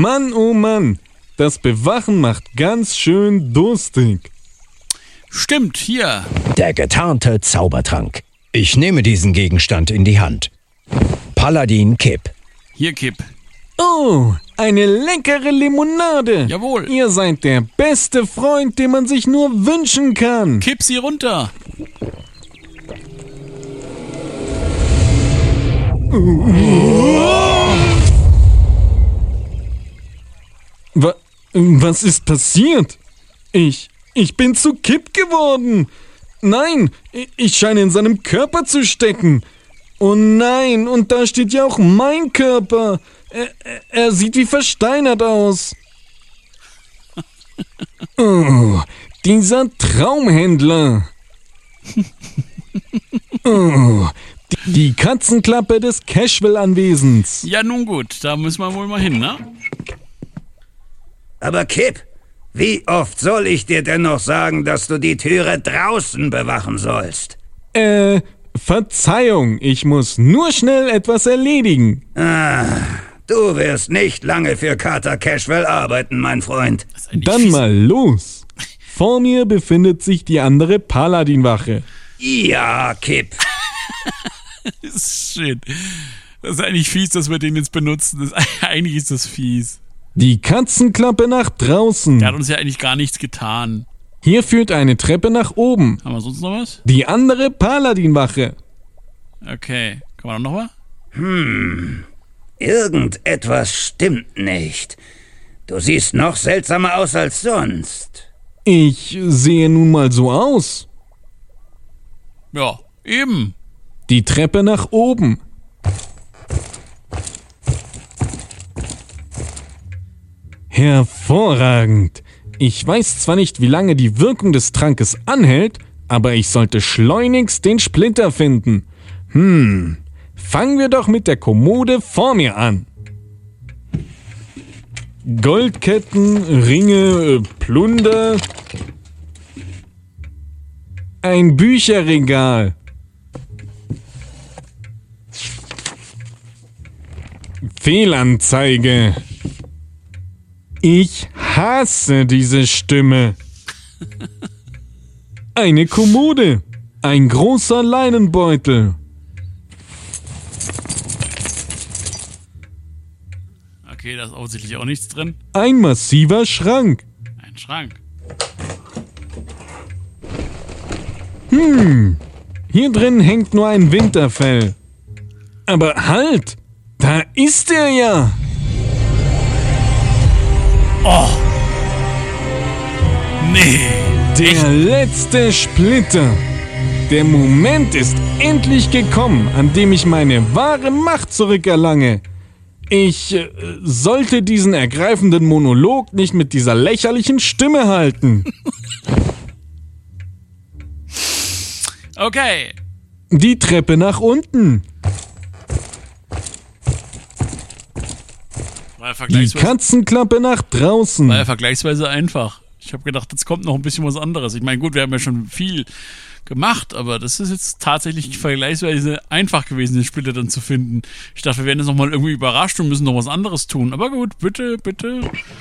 Mann, oh Mann, das Bewachen macht ganz schön durstig. Stimmt, hier. Der getarnte Zaubertrank. Ich nehme diesen Gegenstand in die Hand. Paladin Kipp. Hier, Kipp. Oh, eine leckere Limonade. Jawohl. Ihr seid der beste Freund, den man sich nur wünschen kann. Kipp sie runter. Was ist passiert? Ich bin zu Kipp geworden. Nein, ich scheine in seinem Körper zu stecken. Oh nein, und da steht ja auch mein Körper. Er sieht wie versteinert aus. Oh, dieser Traumhändler. Oh, die Katzenklappe des Cashwell-Anwesens. Ja, nun gut, da müssen wir wohl mal hin, ne? Aber Kipp, wie oft soll ich dir denn noch sagen, dass du die Türe draußen bewachen sollst? Verzeihung, ich muss nur schnell etwas erledigen. Du wirst nicht lange für Carter Cashwell arbeiten, mein Freund. Dann mal los. Vor mir befindet sich die andere Paladinwache. Ja, Kipp. Das ist schön. Das ist eigentlich fies, dass wir den jetzt benutzen. Eigentlich ist das fies. Die Katzenklappe nach draußen. Der hat uns ja eigentlich gar nichts getan. Hier führt eine Treppe nach oben. Haben wir sonst noch was? Die andere Paladinwache. Okay. Kann man noch was? Irgendetwas stimmt nicht. Du siehst noch seltsamer aus als sonst. Ich sehe nun mal so aus. Ja, eben. Die Treppe nach oben. Hervorragend. Ich weiß zwar nicht, wie lange die Wirkung des Trankes anhält, aber ich sollte schleunigst den Splitter finden. Fangen wir doch mit der Kommode vor mir an. Goldketten, Ringe, Plunder. Ein Bücherregal. Fehlanzeige. Ich hasse diese Stimme. Eine Kommode. Ein großer Leinenbeutel. Okay, da ist offensichtlich auch nichts drin. Ein massiver Schrank. Ein Schrank. Hier drin hängt nur ein Winterfell. Aber halt! Da ist er ja! Oh! Nee! Der letzte Splitter! Der Moment ist endlich gekommen, an dem ich meine wahre Macht zurückerlange. Ich sollte diesen ergreifenden Monolog nicht mit dieser lächerlichen Stimme halten. Okay. Die Treppe nach unten. Die Katzenklappe nach draußen. War ja vergleichsweise einfach. Ich habe gedacht, jetzt kommt noch ein bisschen was anderes. Ich meine, gut, wir haben ja schon viel gemacht, aber das ist jetzt tatsächlich vergleichsweise einfach gewesen, den Splitter dann zu finden. Ich dachte, wir werden jetzt nochmal irgendwie überrascht und müssen noch was anderes tun. Aber gut, bitte, bitte.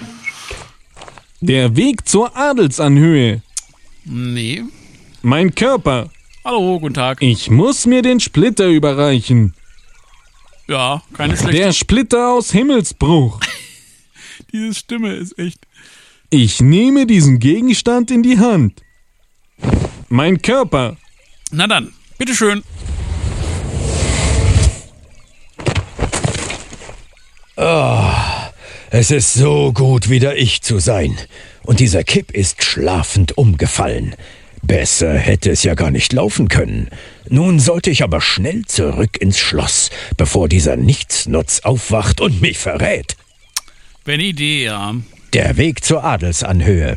Der Weg zur Adelsanhöhe. Nee. Mein Körper. Hallo, guten Tag. Ich muss mir den Splitter überreichen. Ja, keine schlechte. Der Splitter aus Himmelsbruch. Diese Stimme ist echt... Ich nehme diesen Gegenstand in die Hand. Mein Körper. Na dann, bitteschön. Es ist so gut, wieder ich zu sein. Und dieser Kipp ist schlafend umgefallen. Besser hätte es ja gar nicht laufen können. Nun sollte ich aber schnell zurück ins Schloss, bevor dieser Nichtsnutz aufwacht und mich verrät. Wäre eine Idee, ja. Der Weg zur Adelsanhöhe.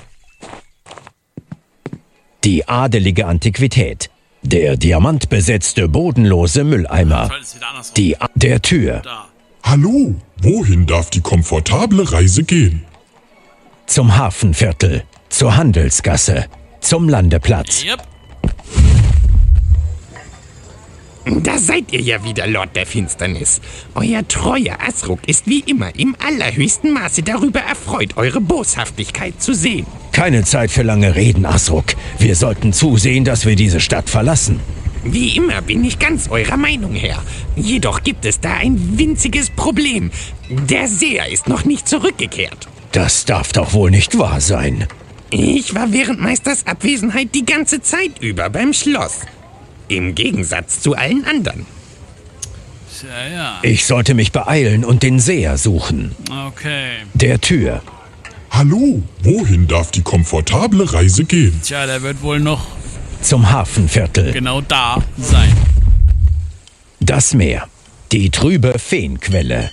Die adelige Antiquität. Der diamantbesetzte bodenlose Mülleimer. Der Tür. Da. Hallo, wohin darf die komfortable Reise gehen? Zum Hafenviertel. Zur Handelsgasse. Zum Landeplatz. Yep. Da seid ihr ja wieder, Lord der Finsternis. Euer treuer Asruk ist wie immer im allerhöchsten Maße darüber erfreut, eure Boshaftigkeit zu sehen. Keine Zeit für lange Reden, Asruk. Wir sollten zusehen, dass wir diese Stadt verlassen. Wie immer bin ich ganz eurer Meinung, Herr. Jedoch gibt es da ein winziges Problem. Der Seher ist noch nicht zurückgekehrt. Das darf doch wohl nicht wahr sein. Ich war während Meisters Abwesenheit die ganze Zeit über beim Schloss. Im Gegensatz zu allen anderen. Ja. Ich sollte mich beeilen und den Seher suchen. Okay. Der Tür. Hallo, wohin darf die komfortable Reise gehen? Tja, der wird wohl noch Zum Hafenviertel. genau da sein. Das Meer. Die trübe Feenquelle.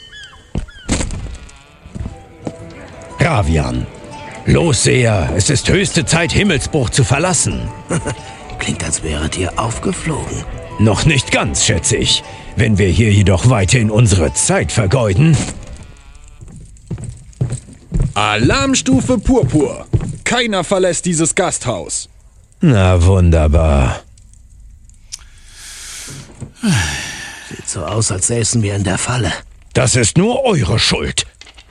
Ravian. Los, Seher, es ist höchste Zeit, Himmelsbruch zu verlassen. Klingt, als wäret ihr aufgeflogen. Noch nicht ganz, schätze ich. Wenn wir hier jedoch weiterhin unsere Zeit vergeuden. Alarmstufe Purpur. Keiner verlässt dieses Gasthaus. Na wunderbar. Sieht so aus, als säßen wir in der Falle. Das ist nur eure Schuld.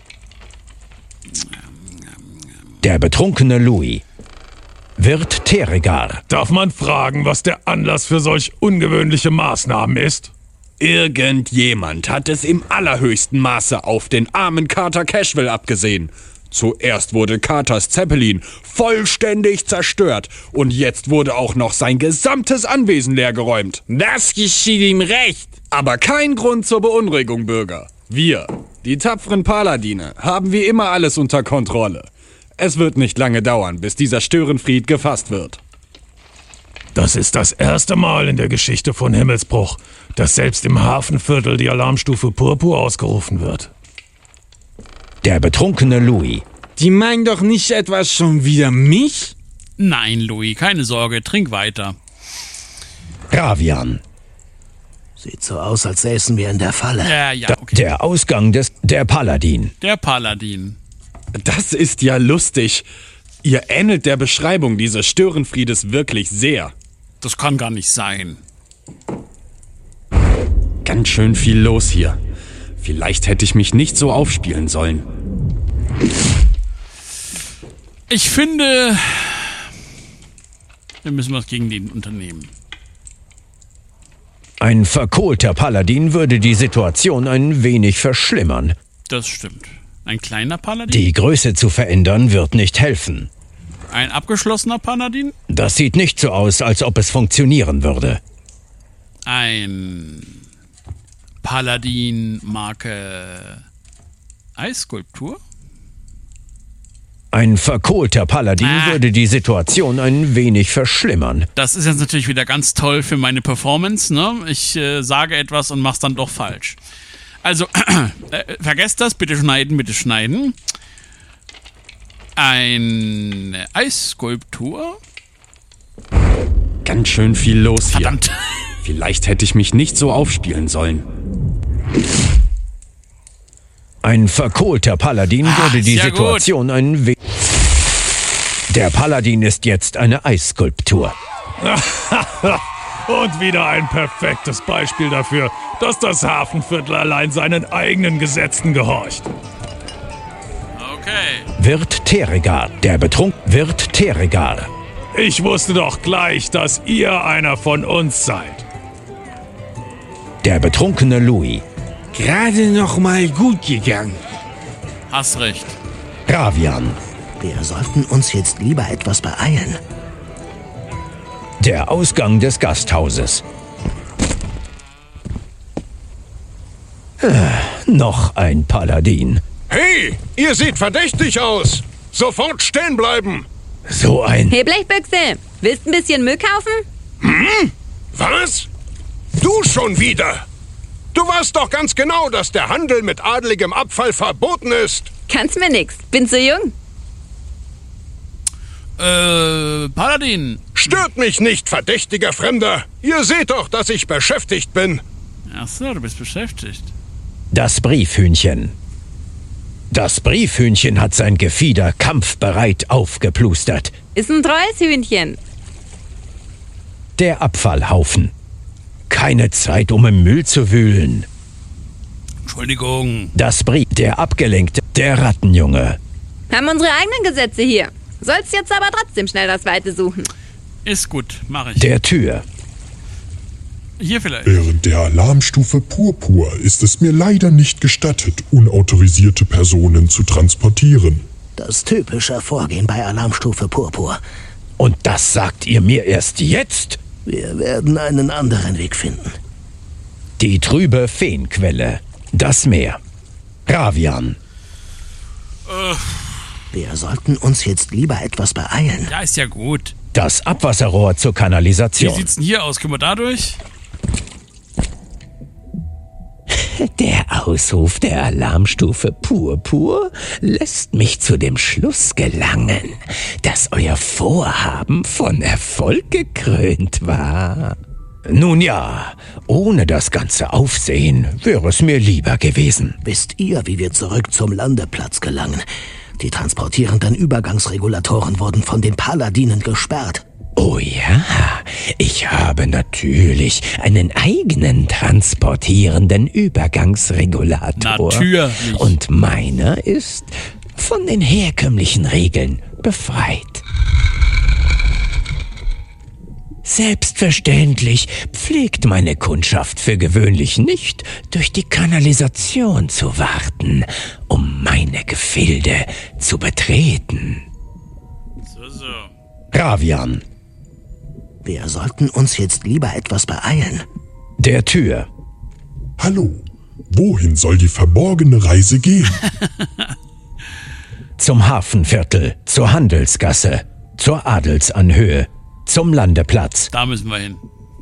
Der betrunkene Louis. Wirt Teregar. Darf man fragen, was der Anlass für solch ungewöhnliche Maßnahmen ist? Irgendjemand hat es im allerhöchsten Maße auf den armen Carter Cashwell abgesehen. Zuerst wurde Carters Zeppelin vollständig zerstört und jetzt wurde auch noch sein gesamtes Anwesen leergeräumt. Das geschieht ihm recht. Aber kein Grund zur Beunruhigung, Bürger. Wir, die tapferen Paladine, haben wie immer alles unter Kontrolle. Es wird nicht lange dauern, bis dieser Störenfried gefasst wird. Das ist das erste Mal in der Geschichte von Himmelsbruch, dass selbst im Hafenviertel die Alarmstufe Purpur ausgerufen wird. Der betrunkene Louis. Die meinen doch nicht etwas schon wieder mich? Nein, Louis, keine Sorge, trink weiter. Ravian. Sieht so aus, als säßen wir in der Falle. Ja, okay. Der Ausgang der Paladin. Der Paladin. Das ist ja lustig. Ihr ähnelt der Beschreibung dieses Störenfriedes wirklich sehr. Das kann gar nicht sein. Ganz schön viel los hier. Vielleicht hätte ich mich nicht so aufspielen sollen. Ich finde, wir müssen was gegen den unternehmen. Ein verkohlter Paladin würde die Situation ein wenig verschlimmern. Das stimmt. Ein kleiner Paladin? Die Größe zu verändern wird nicht helfen. Ein abgeschlossener Paladin? Das sieht nicht so aus, als ob es funktionieren würde. Ein Paladin Marke Eisskulptur? Ein verkohlter Paladin würde die Situation ein wenig verschlimmern. Das ist jetzt natürlich wieder ganz toll für meine Performance, ne? Ich sage etwas und mach's dann doch falsch. Also, vergesst das, bitte schneiden, bitte schneiden. Eine Eisskulptur? Ganz schön viel los hier. Verdammt. Vielleicht hätte ich mich nicht so aufspielen sollen. Ein verkohlter Paladin würde die Situation ein wenig... Der Paladin ist jetzt eine Eisskulptur. Und wieder ein perfektes Beispiel dafür, dass das Hafenviertel allein seinen eigenen Gesetzen gehorcht. Okay. Wirt Teregar. Der Wirt Teregar. Ich wusste doch gleich, dass ihr einer von uns seid. Der betrunkene Louis. Gerade noch mal gut gegangen. Hast recht. Ravian. Wir sollten uns jetzt lieber etwas beeilen. Der Ausgang des Gasthauses. Noch ein Paladin. Hey, ihr seht verdächtig aus. Sofort stehen bleiben. So ein... Hey Blechbüchse, willst ein bisschen Müll kaufen? Was? Du schon wieder? Du weißt doch ganz genau, dass der Handel mit adligem Abfall verboten ist. Kannst mir nix, bin zu jung. Paladin. Stört mich nicht, verdächtiger Fremder. Ihr seht doch, dass ich beschäftigt bin. Ach so, du bist beschäftigt. Das Briefhühnchen. Das Briefhühnchen hat sein Gefieder kampfbereit aufgeplustert. Ist ein treues Hühnchen. Der Abfallhaufen. keine Zeit, um im Müll zu wühlen. Entschuldigung. Das Brief, der Abgelenkte, der Rattenjunge. Haben unsere eigenen Gesetze hier. Sollst jetzt aber trotzdem schnell das Weite suchen. Ist gut, mache ich. Der Tür. Hier vielleicht. Während der Alarmstufe Purpur ist es mir leider nicht gestattet, unautorisierte Personen zu transportieren. Das typische Vorgehen bei Alarmstufe Purpur. Und das sagt ihr mir erst jetzt? Wir werden einen anderen Weg finden. Die trübe Feenquelle. Das Meer. Ravian. Wir sollten uns jetzt lieber etwas beeilen. Ja, ist ja gut. Das Abwasserrohr zur Wie Kanalisation. sieht's denn hier aus? Können wir da durch? Der Ausruf der Alarmstufe Purpur lässt mich zu dem Schluss gelangen, dass euer Vorhaben von Erfolg gekrönt war. Nun ja, ohne das ganze Aufsehen wäre es mir lieber gewesen. Wisst ihr, wie wir zurück zum Landeplatz gelangen? Die transportierenden Übergangsregulatoren wurden von den Paladinen gesperrt. Oh ja, ich habe natürlich einen eigenen transportierenden Übergangsregulator. Natürlich. Und meiner ist von den herkömmlichen Regeln befreit. Selbstverständlich pflegt meine Kundschaft für gewöhnlich nicht, durch die Kanalisation zu warten, um meine Gefilde zu betreten. So. Ravian. Wir sollten uns jetzt lieber etwas beeilen. Der Tür. Hallo, wohin soll die verborgene Reise gehen? Zum Hafenviertel, zur Handelsgasse, zur Adelsanhöhe, zum Landeplatz. Da müssen wir hin.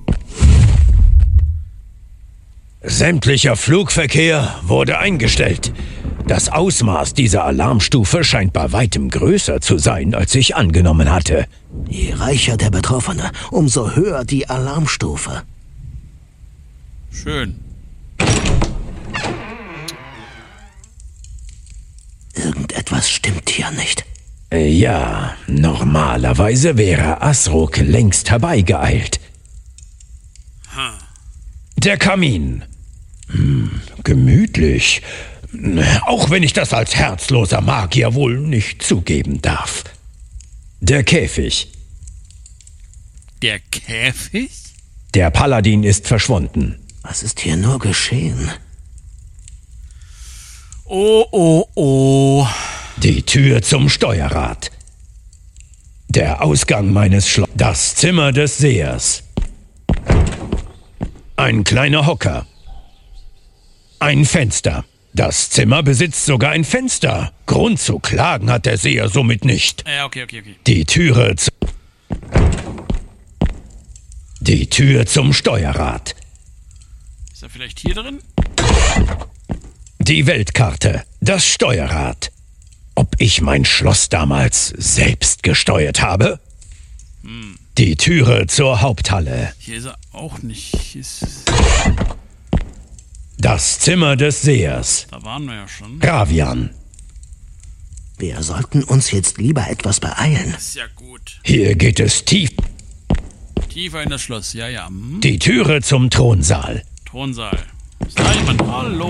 Sämtlicher Flugverkehr wurde eingestellt. Das Ausmaß dieser Alarmstufe scheint bei weitem größer zu sein, als ich angenommen hatte. Je reicher der Betroffene, umso höher die Alarmstufe. Schön. Irgendetwas stimmt hier nicht. Ja, normalerweise wäre Asruk längst herbeigeeilt. Der Kamin. Gemütlich. Auch wenn ich das als herzloser Magier wohl nicht zugeben darf. Der Käfig. Der Käfig? Der Paladin ist verschwunden. Was ist hier nur geschehen? Oh. Die Tür zum Steuerrad. Der Ausgang meines Schlosses. Das Zimmer des Sehers. Ein kleiner Hocker. Ein Fenster. Das Zimmer besitzt sogar ein Fenster. Grund zu klagen hat der Seher somit nicht. Ja, okay. Die Tür zum Steuerrad. Ist er vielleicht hier drin? Die Weltkarte. Das Steuerrad. Ob ich mein Schloss damals selbst gesteuert habe? Die Türe zur Haupthalle. Hier ist er auch nicht. Das Zimmer des Sehers. Da waren wir ja schon. Ravian. Wir sollten uns jetzt lieber etwas beeilen. Das ist ja gut. Hier geht es tief. Tiefer in das Schloss, ja. Die Türe zum Thronsaal. Thronsaal. Ist da jemand? Hallo.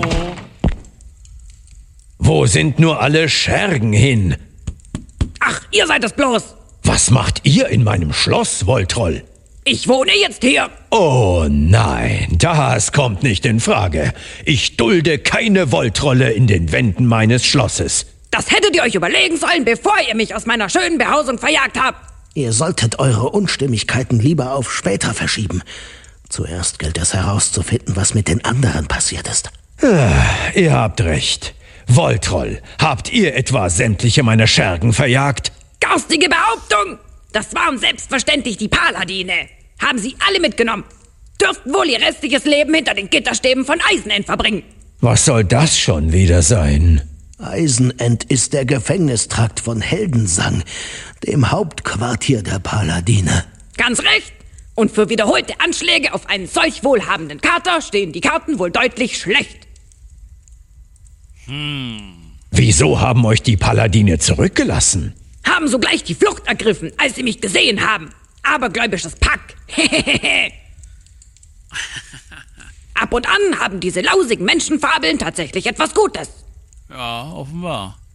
Wo sind nur alle Schergen hin? Ach, ihr seid es bloß. Was macht ihr in meinem Schloss, Voltroll? Ich wohne jetzt hier. Oh nein, das kommt nicht in Frage. Ich dulde keine Voltrolle in den Wänden meines Schlosses. Das hättet ihr euch überlegen sollen, bevor ihr mich aus meiner schönen Behausung verjagt habt. Ihr solltet eure Unstimmigkeiten lieber auf später verschieben. Zuerst gilt es herauszufinden, was mit den anderen passiert ist. Ihr habt recht. Voltroll, habt ihr etwa sämtliche meiner Schergen verjagt? Garstige Behauptung! Das waren selbstverständlich die Paladine. Haben sie alle mitgenommen. Dürften wohl ihr restliches Leben hinter den Gitterstäben von Eisenend verbringen. Was soll das schon wieder sein? Eisenend ist der Gefängnistrakt von Heldensang, dem Hauptquartier der Paladine. Ganz recht. Und für wiederholte Anschläge auf einen solch wohlhabenden Kater stehen die Karten wohl deutlich schlecht. Wieso haben euch die Paladine zurückgelassen? Haben sogleich die Flucht ergriffen, als sie mich gesehen haben. Abergläubisches Pack. Ab und an haben diese lausigen Menschenfabeln tatsächlich etwas Gutes. Ja, offenbar.